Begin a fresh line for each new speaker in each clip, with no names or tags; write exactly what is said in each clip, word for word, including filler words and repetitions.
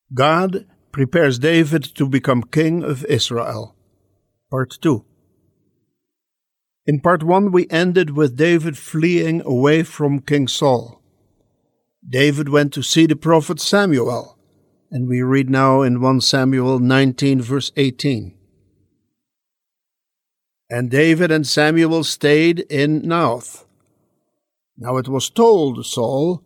God prepares David to become king of Israel. Part two. In part one, we ended with David fleeing away from King Saul. David went to see the prophet Samuel, and we read now in First Samuel nineteen, verse eighteen. And David and Samuel stayed in Naioth. Now it was told Saul,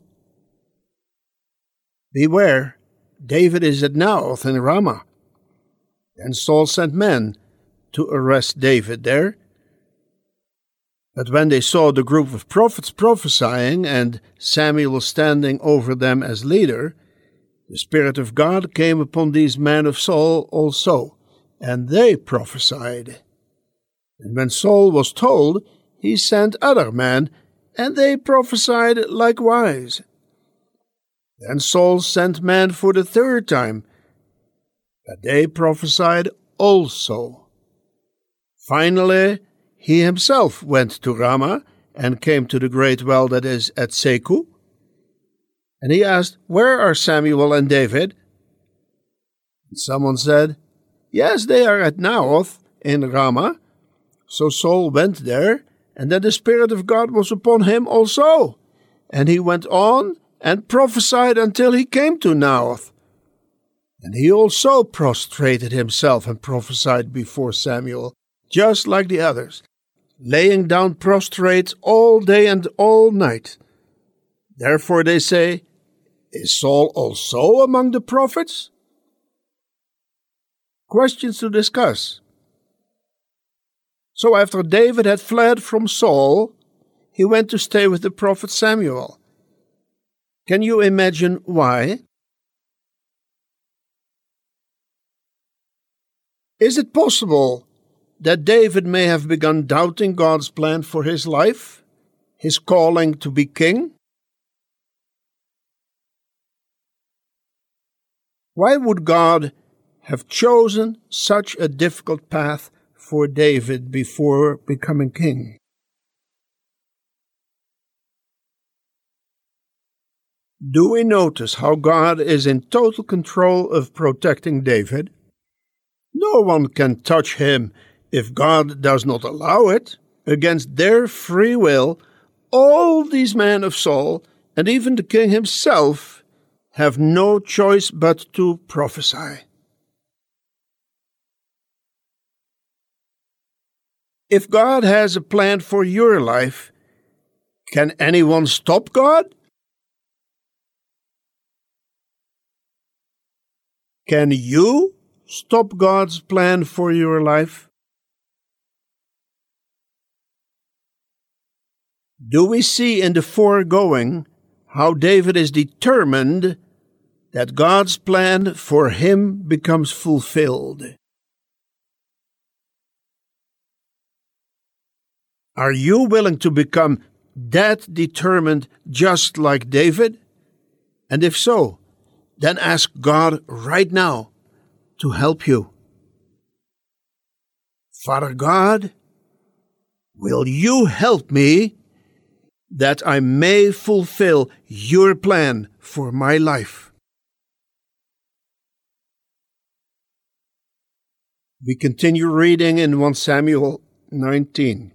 "Beware, David is at Naioth in Ramah." Then Saul sent men to arrest David there. But when they saw the group of prophets prophesying and Samuel standing over them as leader, the Spirit of God came upon these men of Saul also, and they prophesied. And when Saul was told, he sent other men, and they prophesied likewise. Then Saul sent men for the third time, but they prophesied also. Finally, he himself went to Ramah and came to the great well that is at Seku. And he asked, "Where are Samuel and David?" And someone said, "Yes, they are at Naioth in Ramah." So Saul went there, and then the Spirit of God was upon him also. And he went on and prophesied until he came to Naioth. And he also prostrated himself and prophesied before Samuel, just like the others, laying down prostrate all day and all night. Therefore they say, "Is Saul also among the prophets?" Questions to discuss. So after David had fled from Saul, he went to stay with the prophet Samuel. Can you imagine why? Is it possible that David may have begun doubting God's plan for his life, his calling to be king? Why would God have chosen such a difficult path for David before becoming king? Do we notice how God is in total control of protecting David? No one can touch him if God does not allow it. Against their free will, all these men of Saul, and even the king himself, have no choice but to prophesy. If God has a plan for your life, can anyone stop God? Can you stop God's plan for your life? Do we see in the foregoing how David is determined that God's plan for him becomes fulfilled? Are you willing to become that determined just like David? And if so, then ask God right now to help you. Father God, will you help me that I may fulfill your plan for my life? We continue reading in First Samuel nineteen.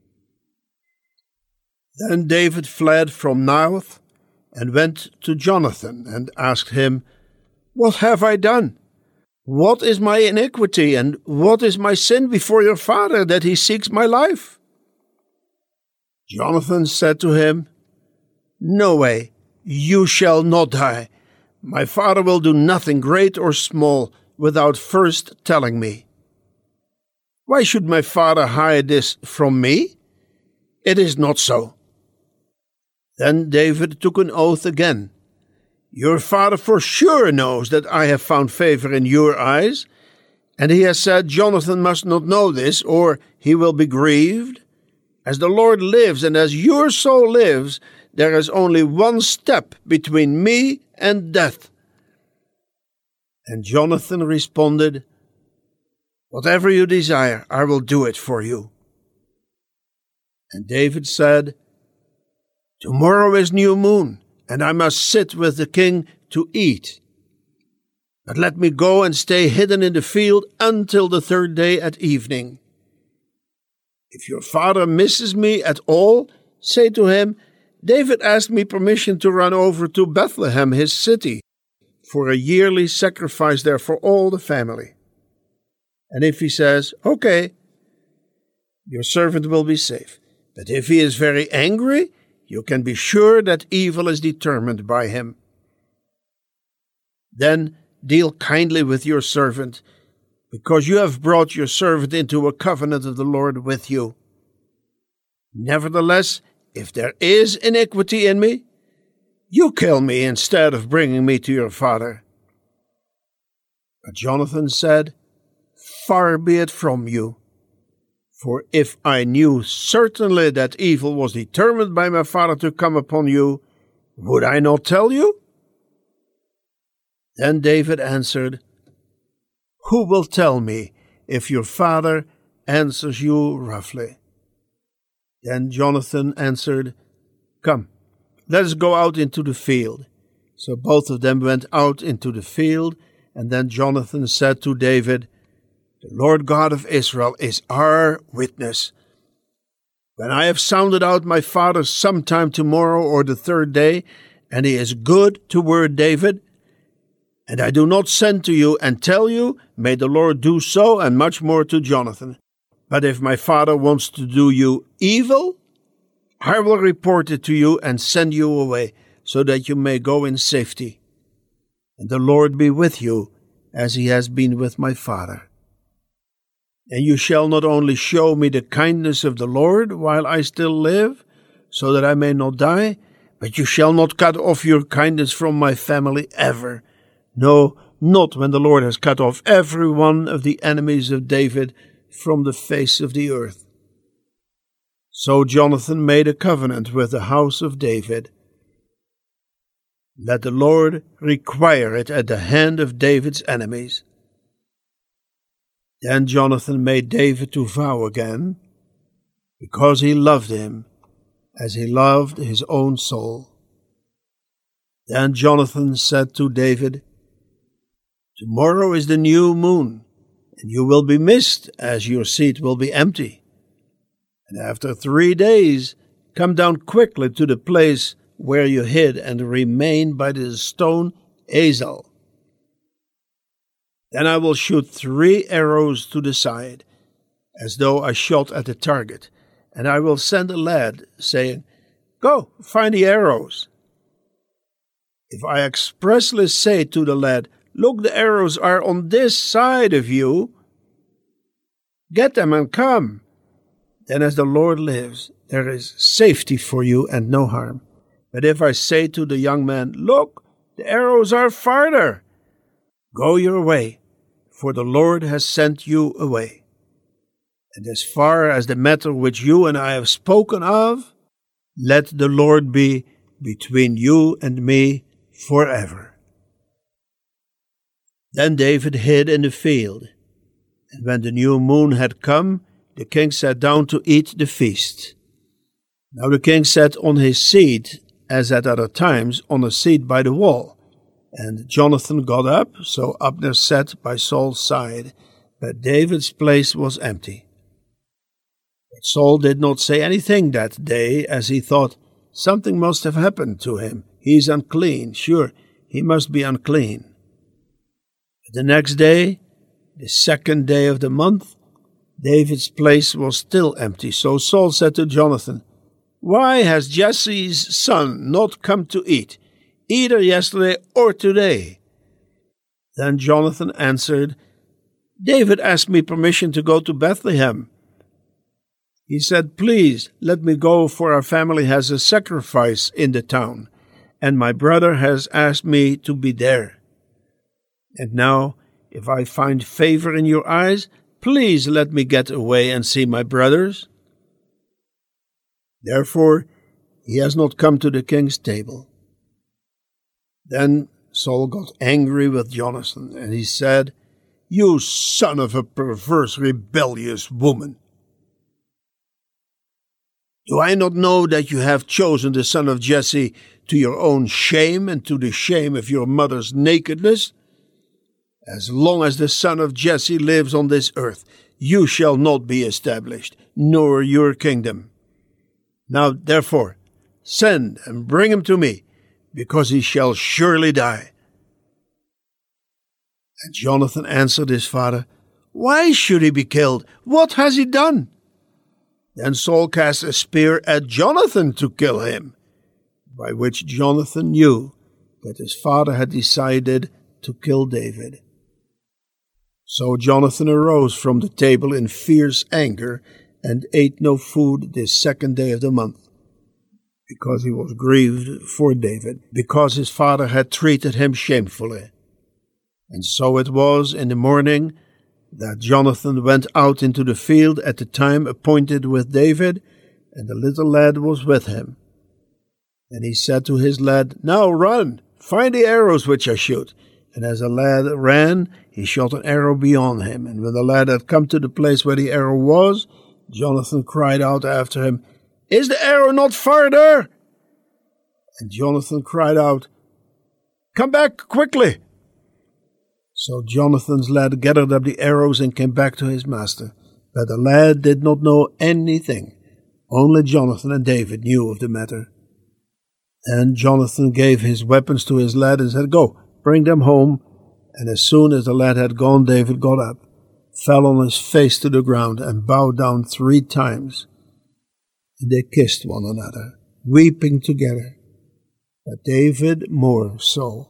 Then David fled from Naioth and went to Jonathan and asked him, "What have I done? What is my iniquity and what is my sin before your father that he seeks my life?" Jonathan said to him, "No way, you shall not die. My father will do nothing great or small without first telling me. Why should my father hide this from me? It is not so." Then David took an oath again. "Your father for sure knows that I have found favor in your eyes, and he has said, 'Jonathan must not know this, or he will be grieved.' As the Lord lives and as your soul lives, there is only one step between me and death." And Jonathan responded, "Whatever you desire, I will do it for you." And David said, "Tomorrow is new moon, and I must sit with the king to eat." But let me go and stay hidden in the field until the third day at evening. If your father misses me at all, say to him, David asked me permission to run over to Bethlehem, his city, for a yearly sacrifice there for all the family. And if he says, okay, your servant will be safe. But if he is very angry, you can be sure that evil is determined by him. Then deal kindly with your servant, because you have brought your servant into a covenant of the Lord with you. Nevertheless, if there is iniquity in me, you kill me instead of bringing me to your father. But Jonathan said, Far be it from you. For if I knew certainly that evil was determined by my father to come upon you, would I not tell you? Then David answered, Who will tell me if your father answers you roughly? Then Jonathan answered, Come, let us go out into the field. So both of them went out into the field, and then Jonathan said to David, The Lord God of Israel is our witness. When I have sounded out my father sometime tomorrow or the third day, and he is good toward David, and I do not send to you and tell you, may the Lord do so and much more to Jonathan. But if my father wants to do you evil, I will report it to you and send you away, so that you may go in safety. And the Lord be with you, as he has been with my father. And you shall not only show me the kindness of the Lord while I still live, so that I may not die, but you shall not cut off your kindness from my family ever. No, not when the Lord has cut off every one of the enemies of David from the face of the earth. So Jonathan made a covenant with the house of David. Let the Lord require it at the hand of David's enemies. Then Jonathan made David to vow again, because he loved him as he loved his own soul. Then Jonathan said to David, Tomorrow is the new moon, and you will be missed, as your seat will be empty. And after three days, come down quickly to the place where you hid, and remain by the stone Ezel. Then I will shoot three arrows to the side, as though I shot at the target, and I will send a lad, saying, Go, find the arrows. If I expressly say to the lad, Look, the arrows are on this side of you, get them and come. Then as the Lord lives, there is safety for you and no harm. But if I say to the young man, Look, the arrows are farther, go your way, for the Lord has sent you away. And as far as the matter which you and I have spoken of, let the Lord be between you and me forever. Then David hid in the field, and when the new moon had come, the king sat down to eat the feast. Now the king sat on his seat, as at other times, on a seat by the wall. And Jonathan got up, so Abner sat by Saul's side, but David's place was empty. But Saul did not say anything that day, as he thought, Something must have happened to him. He is unclean. Sure, he must be unclean. The next day, the second day of the month, David's place was still empty. So Saul said to Jonathan, Why has Jesse's son not come to eat, either yesterday or today? Then Jonathan answered, David asked me permission to go to Bethlehem. He said, Please, let me go, for our family has a sacrifice in the town, and my brother has asked me to be there. And now, if I find favor in your eyes, please let me get away and see my brothers. Therefore, he has not come to the king's table. Then Saul got angry with Jonathan, and he said, You son of a perverse, rebellious woman! Do I not know that you have chosen the son of Jesse to your own shame and to the shame of your mother's nakedness? As long as the son of Jesse lives on this earth, you shall not be established, nor your kingdom. Now therefore, send and bring him to me, because he shall surely die." And Jonathan answered his father, "Why should he be killed? What has he done?" Then Saul cast a spear at Jonathan to kill him, by which Jonathan knew that his father had decided to kill David. So Jonathan arose from the table in fierce anger and ate no food this second day of the month, because he was grieved for David, because his father had treated him shamefully. And so it was in the morning that Jonathan went out into the field at the time appointed with David, and the little lad was with him. And he said to his lad, "Now run, find the arrows which I shoot." And as the lad ran, he shot an arrow beyond him. And when the lad had come to the place where the arrow was, Jonathan cried out after him, "Is the arrow not farther?" And Jonathan cried out, "Come back quickly." So Jonathan's lad gathered up the arrows and came back to his master. But the lad did not know anything. Only Jonathan and David knew of the matter. And Jonathan gave his weapons to his lad and said, "Go, bring them home." And as soon as the lad had gone, David got up, fell on his face to the ground, and bowed down three times. And they kissed one another, weeping together, but David more so.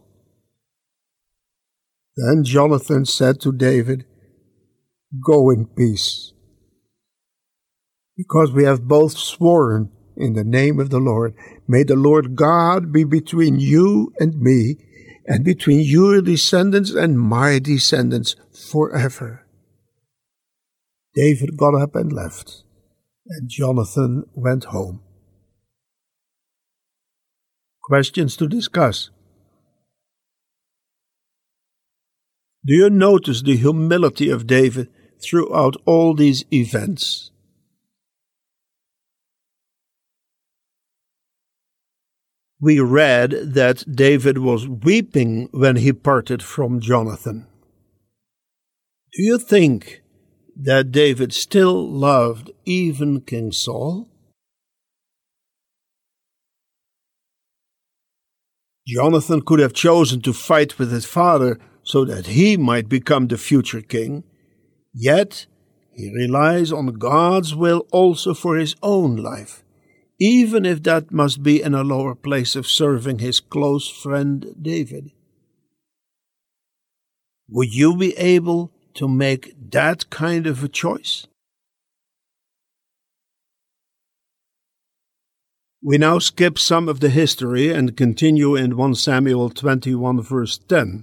Then Jonathan said to David, "Go in peace, because we have both sworn in the name of the Lord. May the Lord God be between you and me, and between your descendants and my descendants forever." David got up and left, and Jonathan went home. Questions to discuss. Do you notice the humility of David throughout all these events? We read that David was weeping when he parted from Jonathan. Do you think that David still loved even King Saul? Jonathan could have chosen to fight with his father so that he might become the future king, yet he relies on God's will also for his own life, even if that must be in a lower place of serving his close friend David. Would you be able to make that kind of a choice? We now skip some of the history and continue in First Samuel twenty-one verse ten.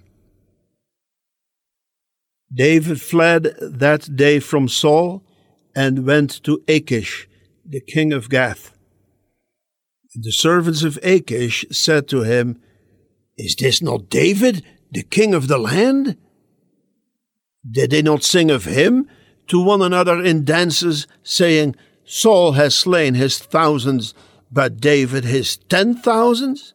David fled that day from Saul and went to Achish, the king of Gath. And the servants of Achish said to him, "Is this not David, the king of the land? Did they not sing of him to one another in dances, saying, 'Saul has slain his thousands, but David his ten thousands?'"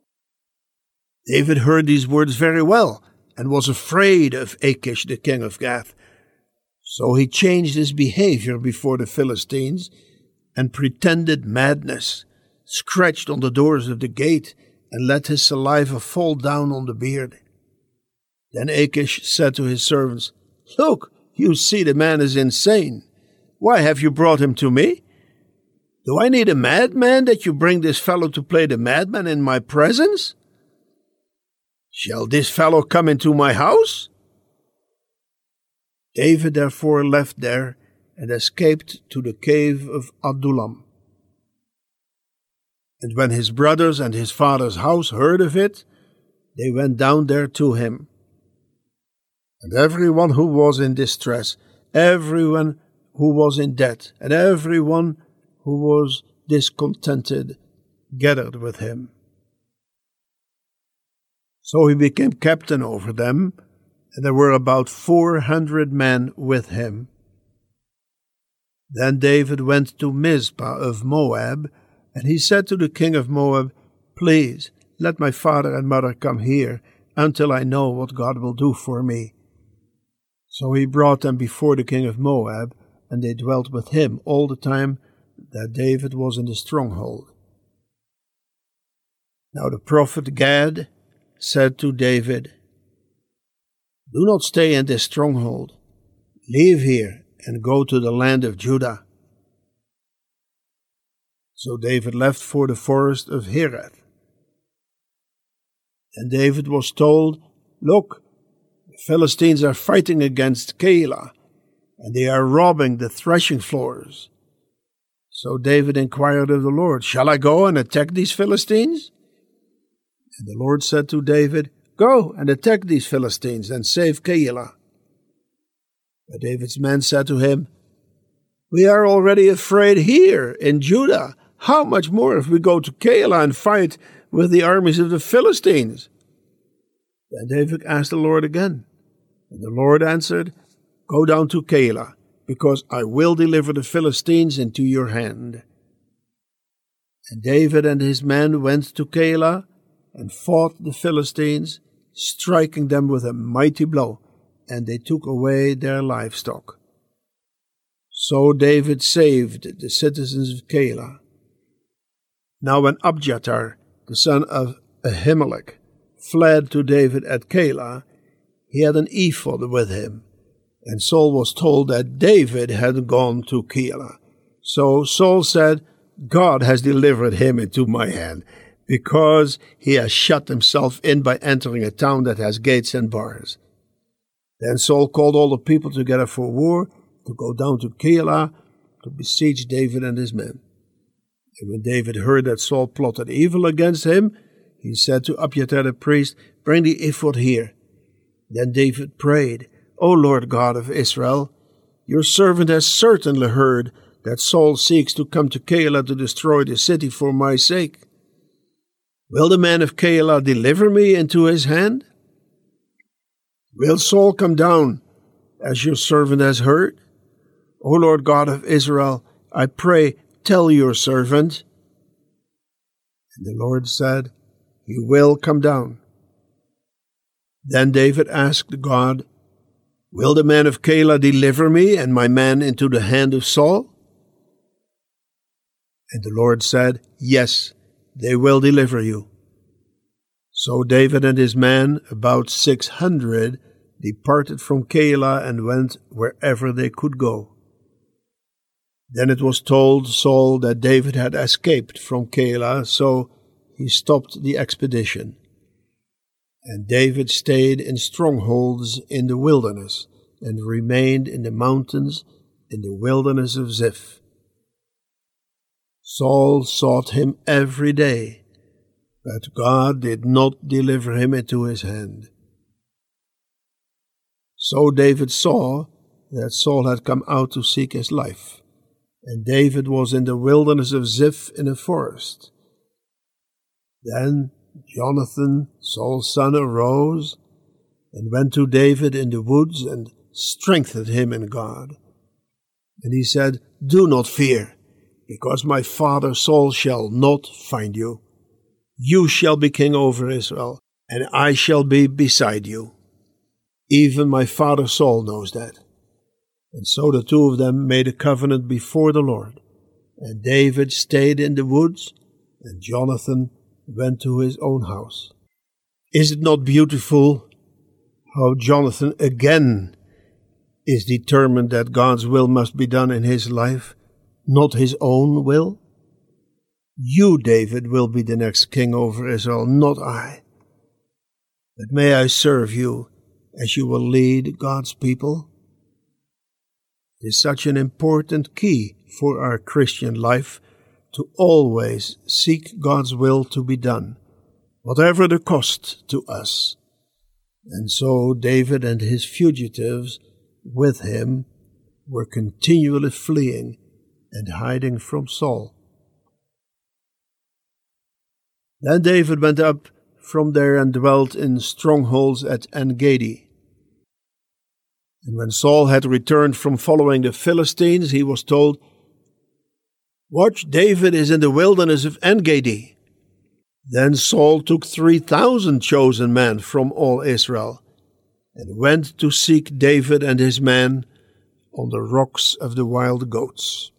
David heard these words very well, and was afraid of Achish, the king of Gath. So he changed his behavior before the Philistines and pretended madness, scratched on the doors of the gate, and let his saliva fall down on the beard. Then Achish said to his servants, "Look, you see the man is insane. Why have you brought him to me? Do I need a madman that you bring this fellow to play the madman in my presence? Shall this fellow come into my house?" David therefore left there and escaped to the cave of Adullam. And when his brothers and his father's house heard of it, they went down there to him. And everyone who was in distress, everyone who was in debt, and everyone who was discontented gathered with him. So he became captain over them, and there were about four hundred men with him. Then David went to Mizpah of Moab, and he said to the king of Moab, "Please, let my father and mother come here, until I know what God will do for me." So he brought them before the king of Moab, and they dwelt with him all the time that David was in the stronghold. Now the prophet Gad said to David, "Do not stay in this stronghold. Leave here and go to the land of Judah." So David left for the forest of Hereth. And David was told, "Look, the Philistines are fighting against Keilah, and they are robbing the threshing floors." So David inquired of the Lord, "Shall I go and attack these Philistines?" And the Lord said to David, "Go and attack these Philistines and save Keilah." But David's men said to him, "We are already afraid here in Judah. How much more if we go to Keilah and fight with the armies of the Philistines?" Then David asked the Lord again, and the Lord answered, "Go down to Keilah, because I will deliver the Philistines into your hand." And David and his men went to Keilah and fought the Philistines, striking them with a mighty blow, and they took away their livestock. So David saved the citizens of Keilah. Now when Abjatar, the son of Ahimelech, fled to David at Keilah, he had an ephod with him, and Saul was told that David had gone to Keilah. So Saul said, "God has delivered him into my hand, because he has shut himself in by entering a town that has gates and bars." Then Saul called all the people together for war, to go down to Keilah, to besiege David and his men. And when David heard that Saul plotted evil against him, he said to Abiathar the priest, "Bring the ephod here." Then David prayed, "O Lord God of Israel, your servant has certainly heard that Saul seeks to come to Keilah to destroy the city for my sake. Will the man of Keilah deliver me into his hand? Will Saul come down, as your servant has heard? O Lord God of Israel, I pray, tell your servant." And the Lord said, "He will come down." Then David asked God, "Will the man of Keilah deliver me and my men into the hand of Saul?" And the Lord said, "Yes, they will deliver you." So David and his men, about six hundred, departed from Keilah and went wherever they could go. Then it was told Saul that David had escaped from Keilah, so he stopped the expedition. And David stayed in strongholds in the wilderness, and remained in the mountains in the wilderness of Ziph. Saul sought him every day, but God did not deliver him into his hand. So David saw that Saul had come out to seek his life, and David was in the wilderness of Ziph in a forest. Then Jonathan, Saul's son, arose and went to David in the woods and strengthened him in God. And he said, "Do not fear, because my father Saul shall not find you. You shall be king over Israel, and I shall be beside you. Even my father Saul knows that." And so the two of them made a covenant before the Lord. And David stayed in the woods, and Jonathan went to his own house. Is it not beautiful how Jonathan again is determined that God's will must be done in his life, not his own will? You, David, will be the next king over Israel, not I. But may I serve you as you will lead God's people? It is such an important key for our Christian life to always seek God's will to be done, whatever the cost to us. And so David and his fugitives with him were continually fleeing and hiding from Saul. Then David went up from there and dwelt in strongholds at En-Gedi. And when Saul had returned from following the Philistines, he was told, "Watch, David is in the wilderness of En-Gedi." Then Saul took three thousand chosen men from all Israel, and went to seek David and his men on the rocks of the wild goats.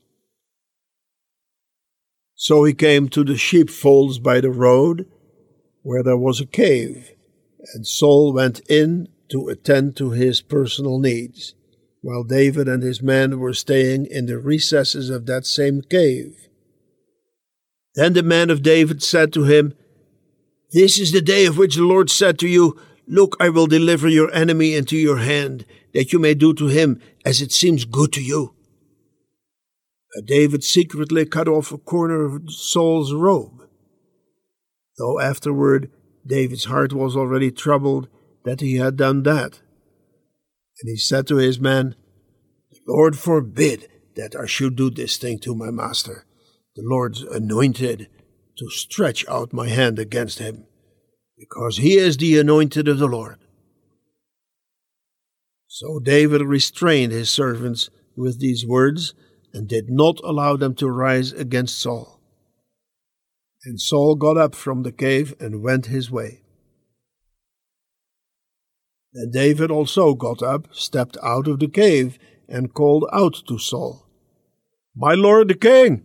So he came to the sheepfolds by the road, where there was a cave, and Saul went in to attend to his personal needs, while David and his men were staying in the recesses of that same cave. Then the men of David said to him, "This is the day of which the Lord said to you, 'Look, I will deliver your enemy into your hand, that you may do to him as it seems good to you.'" But David secretly cut off a corner of Saul's robe, though afterward David's heart was already troubled that he had done that. And he said to his men, "The Lord forbid that I should do this thing to my master, the Lord's anointed, to stretch out my hand against him, because he is the anointed of the Lord." So David restrained his servants with these words, and did not allow them to rise against Saul. And Saul got up from the cave and went his way. Then David also got up, stepped out of the cave, and called out to Saul, "My lord the king!"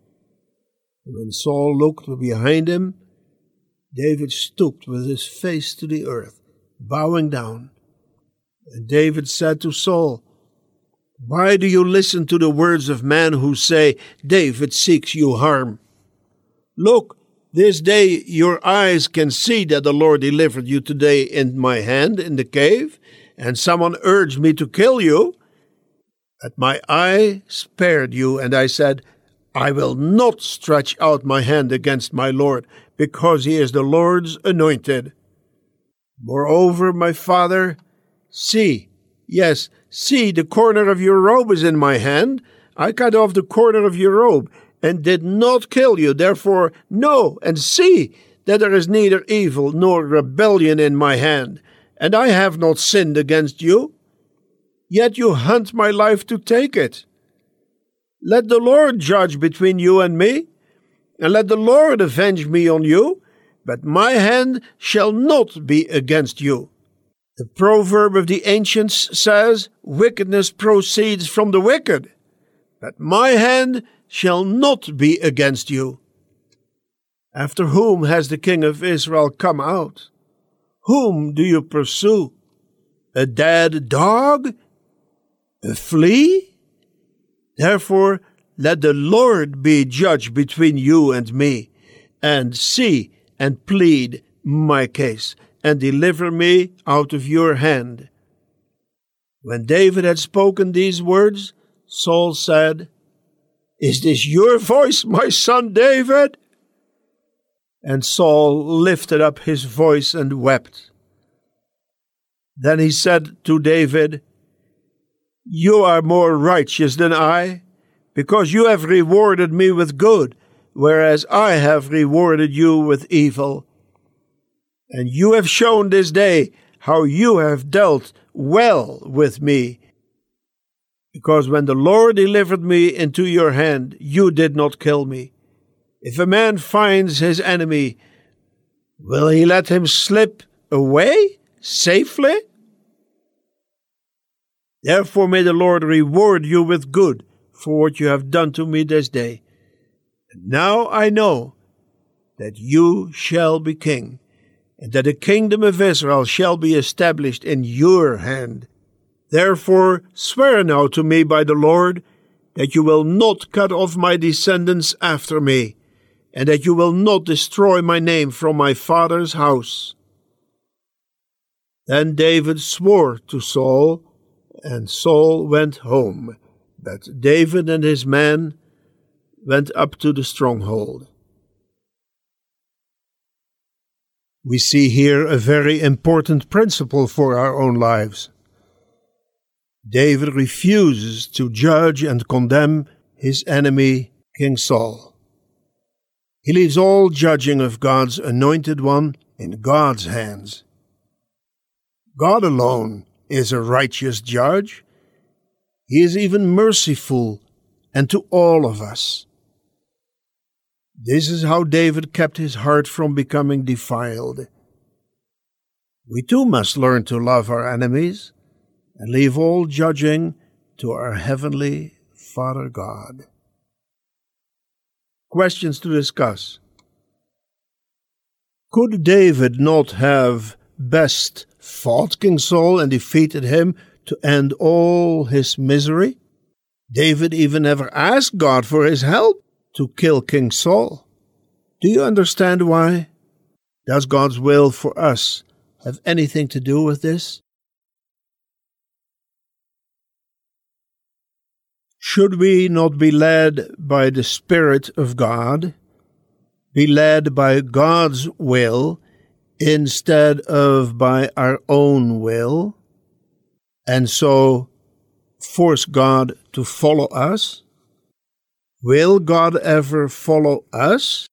And when Saul looked behind him, David stooped with his face to the earth, bowing down. And David said to Saul, "Why do you listen to the words of men who say, 'David seeks you harm'? Look, this day your eyes can see that the Lord delivered you today in my hand in the cave, and someone urged me to kill you. But my eye spared you, and I said, 'I will not stretch out my hand against my Lord, because he is the Lord's anointed.' Moreover, my father, see, yes, see, the corner of your robe is in my hand. I cut off the corner of your robe, and did not kill you. Therefore, know and see that there is neither evil nor rebellion in my hand, and I have not sinned against you. Yet you hunt my life to take it. Let the Lord judge between you and me, and let the Lord avenge me on you, but my hand shall not be against you." The proverb of the ancients says, "Wickedness proceeds from the wicked, but my hand shall not be against you." After whom has the king of Israel come out? Whom do you pursue? A dead dog? A flea? Therefore, let the Lord be judge between you and me, and see and plead my case, and deliver me out of your hand." When David had spoken these words, Saul said, "Is this your voice, my son David?" And Saul lifted up his voice and wept. Then he said to David, "You are more righteous than I, because you have rewarded me with good, whereas I have rewarded you with evil. And you have shown this day how you have dealt well with me, because when the Lord delivered me into your hand, you did not kill me. If a man finds his enemy, will he let him slip away safely? Therefore may the Lord reward you with good for what you have done to me this day. And now I know that you shall be king, and that the kingdom of Israel shall be established in your hand. Therefore swear now to me by the Lord that you will not cut off my descendants after me, and that you will not destroy my name from my father's house." Then David swore to Saul, and Saul went home, but David and his men went up to the stronghold. We see here a very important principle for our own lives. David refuses to judge and condemn his enemy, King Saul. He leaves all judging of God's anointed one in God's hands. God alone is a righteous judge. He is even merciful, and to all of us. This is how David kept his heart from becoming defiled. We too must learn to love our enemies and leave all judging to our heavenly Father God. Questions to discuss. Could David not have best fought King Saul and defeated him to end all his misery? David even never asked God for his help to kill King Saul. Do you understand why? Does God's will for us have anything to do with this? Should we not be led by the Spirit of God, be led by God's will instead of by our own will, and so force God to follow us? Will God ever follow us?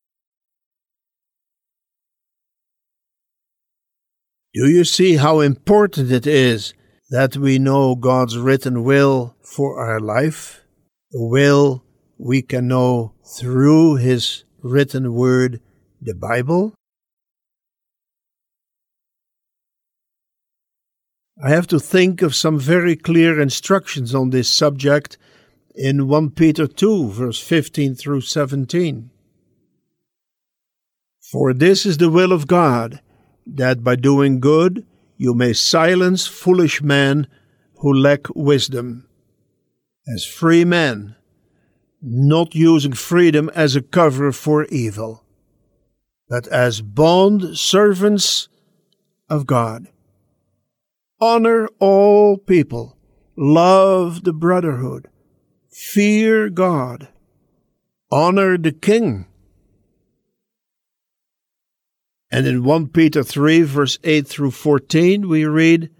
Do you see how important it is that we know God's written will for our life? A will we can know through His written word, the Bible? I have to think of some very clear instructions on this subject in First Peter two, verse fifteen through seventeen. For this is the will of God, that by doing good you may silence foolish men who lack wisdom, as free men, not using freedom as a cover for evil, but as bond servants of God. Honor all people, love the brotherhood, fear God, honor the king. And in First Peter three, verse eight through fourteen, we read,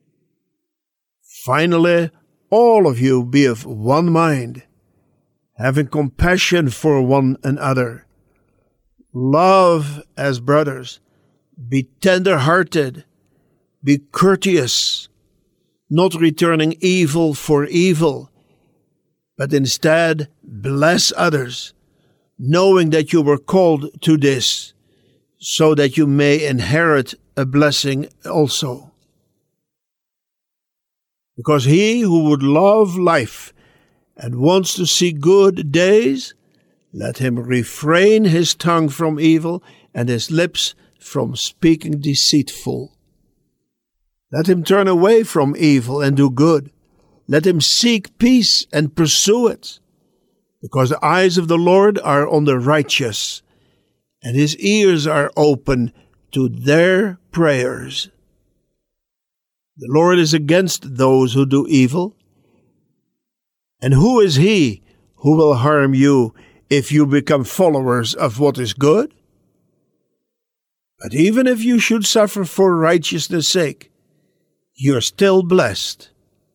Finally, all of you be of one mind, having compassion for one another. Love as brothers, be tender-hearted, be courteous, not returning evil for evil, but instead bless others, knowing that you were called to this, so that you may inherit a blessing also. Because he who would love life and wants to see good days, let him refrain his tongue from evil and his lips from speaking deceitful. Let him turn away from evil and do good. Let him seek peace and pursue it. Because the eyes of the Lord are on the righteous, and his ears are open to their prayers. The Lord is against those who do evil. And who is he who will harm you if you become followers of what is good? But even if you should suffer for righteousness' sake, you are still blessed.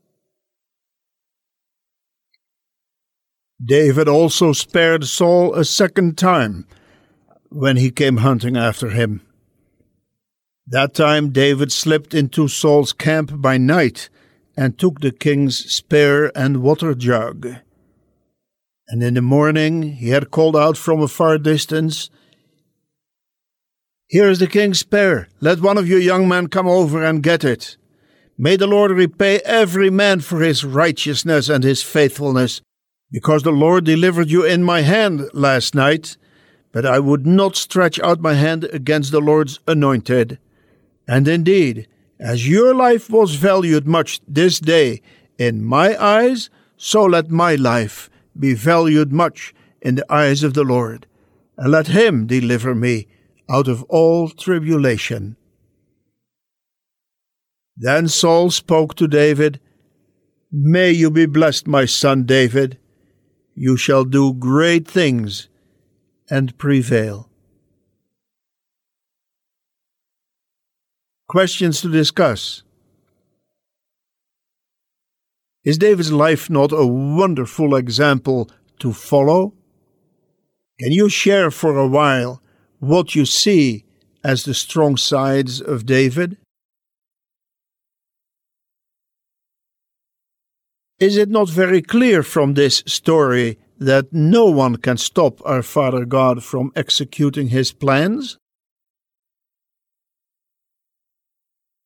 David also spared Saul a second time when he came hunting after him. That time David slipped into Saul's camp by night and took the king's spear and water jug. And in the morning he had called out from a far distance, Here is the king's spear. Let one of you young men come over and get it. May the Lord repay every man for his righteousness and his faithfulness, because the Lord delivered you in my hand last night, but I would not stretch out my hand against the Lord's anointed. And indeed, as your life was valued much this day in my eyes, so let my life be valued much in the eyes of the Lord, and let him deliver me out of all tribulation. Then Saul spoke to David, May you be blessed, my son David. You shall do great things and prevail. Questions to discuss. Is David's life not a wonderful example to follow? Can you share for a while what you see as the strong sides of David? Is it not very clear from this story that no one can stop our Father God from executing his plans?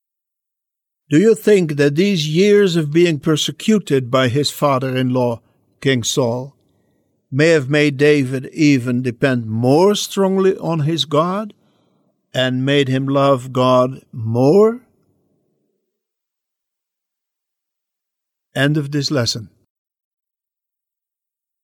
Do you think that these years of being persecuted by his father-in-law, King Saul, may have made David even depend more strongly on his God and made him love God more? End of this lesson.